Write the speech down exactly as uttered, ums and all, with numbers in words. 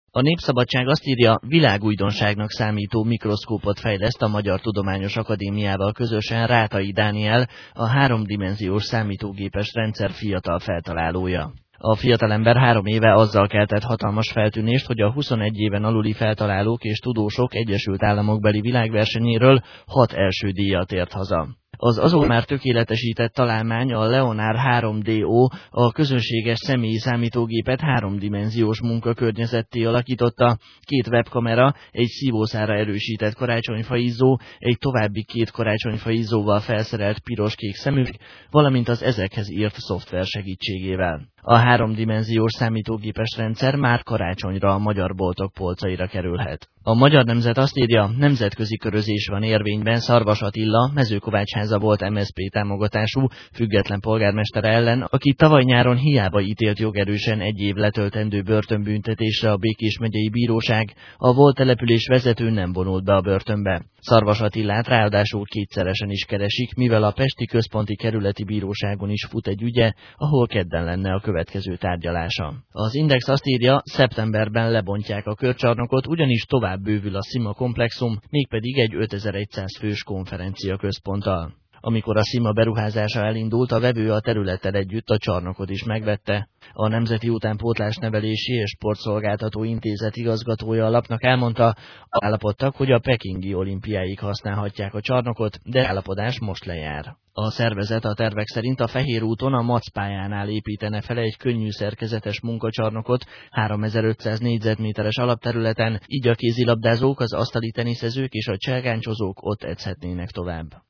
A Népszabadság azt írja, világújdonságnak számító mikroszkópot fejleszt a Magyar Tudományos Akadémiával közösen Rátai Dániel, a háromdimenziós számítógépes rendszer fiatal feltalálója. A fiatalember három éve azzal keltett hatalmas feltűnést, hogy a huszonegy éven aluli feltalálók és tudósok Egyesült Államokbeli világversenyéről hat első díjat ért haza. Az azóta már tökéletesített találmány, a Leonard három dé o, a közönséges személyi számítógépet háromdimenziós munkakörnyezetté alakította, két webkamera, egy szívószára erősített karácsonyfaizzó, egy további két karácsonyfaizzóval felszerelt piros-kék szemüveg, valamint az ezekhez írt szoftver segítségével. A háromdimenziós számítógépes rendszer már karácsonyra a magyar boltok polcaira kerülhet. A Magyar Nemzet azt írja, nemzetközi körözés van érvényben Szarvas Attila, Mezőkovácsháza volt em es zé pé támogatású, független polgármestere ellen, aki tavaly nyáron hiába ítélt jogerősen egy év letöltendő börtönbüntetésre a Békés megyei bíróság, a volt település vezető nem vonult be a börtönbe. Szarvas Attilát ráadásul kétszeresen is keresik, mivel a Pesti Központi Kerületi Bíróságon is fut egy ügye, ahol kedden lenne a következő tárgyalása. Az Index azt írja, szeptemberben lebontják a körcsarnokot, ugyanis tovább bővül a Szima komplexum, mégpedig egy ötezer-száz fős konferencia központtal. Amikor a Szima beruházása elindult, a vevő a területtel együtt a csarnokot is megvette. A Nemzeti Utánpótlásnevelési és Sportszolgáltató Intézet igazgatója a lapnak elmondta, állapodtak, hogy a pekingi olimpiáig használhatják a csarnokot, de állapodás most lejár. A szervezet a tervek szerint a Fehér úton a Mac pályánál építene fel egy könnyű szerkezetes munkacsarnokot háromezer-ötszáz négyzetméteres alapterületen, így a kézilabdázók, az asztali teniszezők és a cselgáncsozók ott edzhetnének tovább.